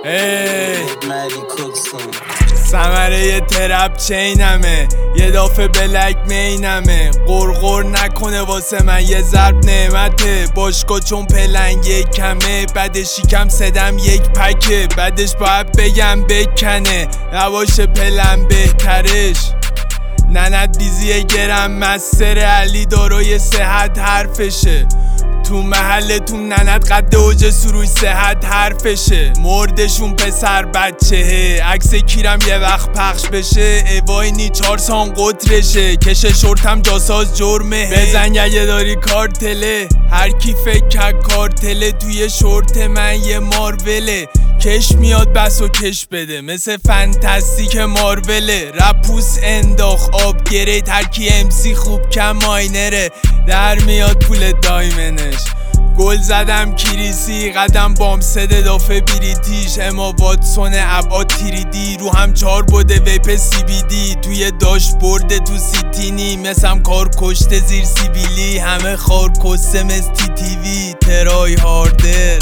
ثمره یه ترپ چینمه، یه دافه بلک مینمه. قرقر نکنه واسه من یه ضرب نعمته. باشگاه چون پلنگ یک کمه، بعدش یکم سدم یک پکه. بعدش باید بگم بکنه، نباشه پلن بهترش. ننت بیزی گرم مستر علی داروی صحت حرفشه. تو محلتون ننت قد اوج سروش صحت حرفشه. مردشون پسر بچهه، عکس کیرم یه وقت پخش بشه. ایواینی 4 سان قطرشه، کش شورتم جاساز جرمه. بزن یه داری کارتله، هر کی فکر کرد کارتله. توی شورت من یه ماروله، کش میاد بس و کش بده مثل فانتاستیک ماروله. رپوس انداخ آب گره، ترکی امسی خوب کم ماینره. در میاد پول دایمنش، گل زدم کریسی. قدم بام سده دافه بریتیش. اما واتسون ابعاد تیریدی، رو هم 4 بوده ویپ سی بی دی. توی داشبورد تو سیتینی، مثم کار کشته زیر سیبیلی. همه خار کسته مثل تی تی وی، ترای هاردر.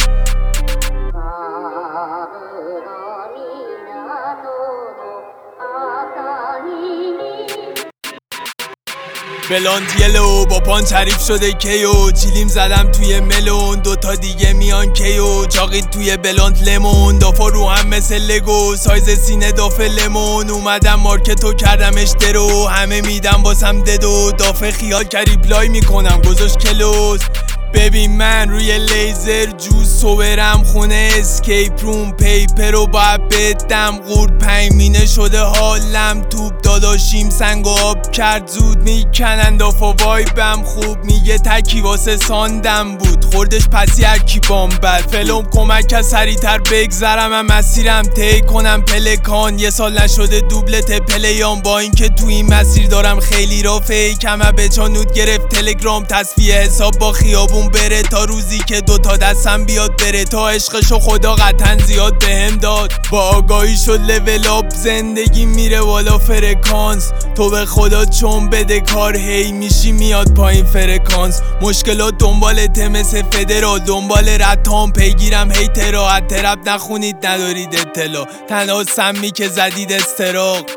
بلاند یلو با پان تعریف شده کیو. چیلیم زدم توی ملون، 2 تا دیگه میان کیو. چاقید توی بلاند لمون، دافا رو هم مثل لگو. سایز سینه دافه لمون، اومدم مارکتو کردمش درو. همه میدم باسم ددو، دافه خیال کریپلای میکنم گذاشت کلوز. ببین من روی لیزر جوز صبرم خونه اسکیپ روم. پیپر رو باید بدم قورد 5 مینه شده حالم. توپ داداشیم سنگ و آب کرد زود، میکنن دافا وایبم خوب. میگه تکی واسه ساندم بود، خوردش پسی هرکی بام بد. فلوم کمک که سریعتر بگذرم، هم مسیرم طی کنم پلکان. 1 سال نشده دوبلت پلیام، با اینکه تو این مسیر دارم خیلی را فیکم. به چانود گرفت تلگرام، تصفیه حساب با خیابون بره. تا روزی که 2 تا دستم بیاد بره، تا عشقشو خدا قطعا زیاد بهم داد. با آگاهی شد لول اپ، زندگی میره والا فرکانس. تو به خدا چون بده کار هی میشی میاد پایین فرکانس. مشکلات دنبالت مثل فدرال، دنبال رتام پیگیرم هیترا. ترپ نخونید ندارید اطلاع، تنها سمی که زدید استراق.